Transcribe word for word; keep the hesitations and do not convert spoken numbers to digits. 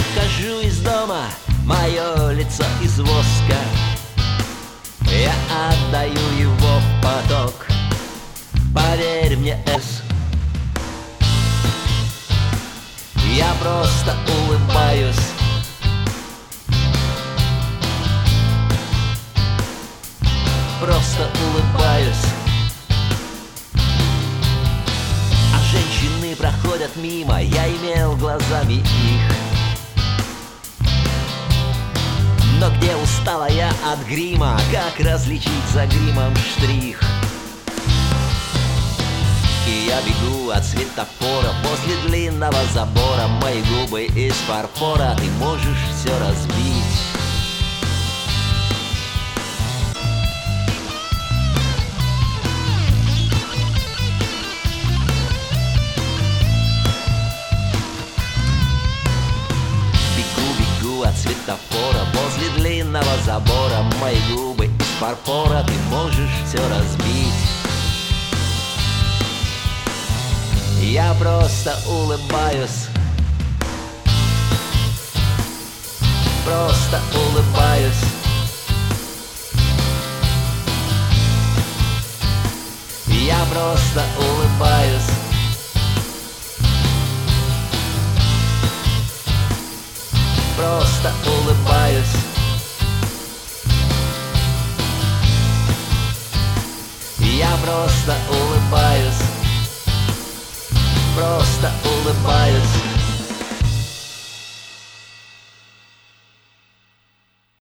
выхожу из дома, мое лицо из воска. Я отдаю его в поток, поверь мне, Эс. Я просто улыбаюсь. Просто улыбаюсь. А женщины проходят мимо, я имел глазами их. Но где устала я от грима, как различить за гримом штрих? И я бегу от светофора возле длинного забора. Мои губы из фарфора, ты можешь все разбить. От светофора возле длинного забора. Мои губы из фарфора, ты можешь все разбить. Я просто улыбаюсь. Просто улыбаюсь. Я просто улыбаюсь. Просто улыбаюсь. Я просто улыбаюсь. Просто улыбаюсь.